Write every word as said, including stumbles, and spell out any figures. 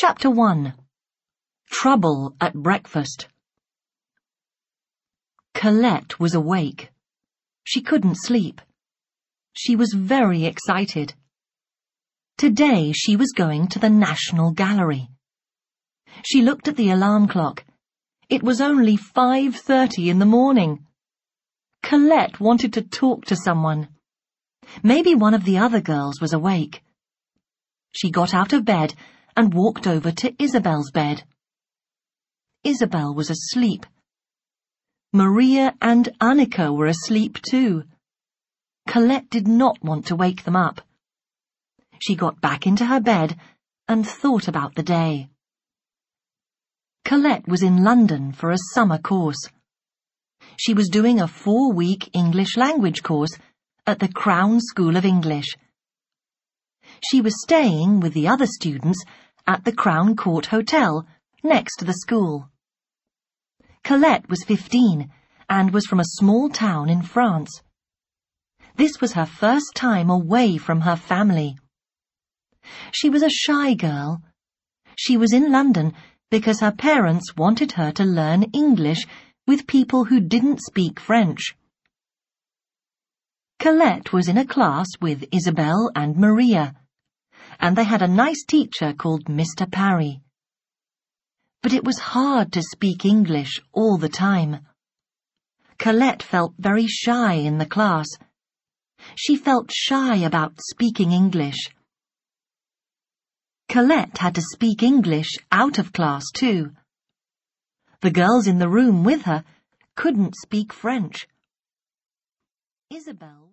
Chapter one. Trouble at Breakfast. Colette was awake. She couldn't sleep. She was very excited. Today she was going to the National Gallery. She looked at the alarm clock. It was only five thirty in the morning. Colette wanted to talk to someone. Maybe one of the other girls was awake. She got out of bed and walked over to Isabel's bed. Isabel was asleep. Maria and Annika were asleep too. Colette did not want to wake them up. She got back into her bed and thought about the day. Colette was in London for a summer course. She was doing a four-week English language course at the Crown School of English. She was staying with the other students at the Crown Court Hotel next to the school. Colette was fifteen and was from a small town in France. This was her first time away from her family. She was a shy girl. She was in London because her parents wanted her to learn English with people who didn't speak French. Colette was in a class with Isabel and Maria, and they had a nice teacher called Mister Parry. But it was hard to speak English all the time. Colette felt very shy in the class. She felt shy about speaking English. Colette had to speak English out of class too. The girls in the room with her couldn't speak French. Isabel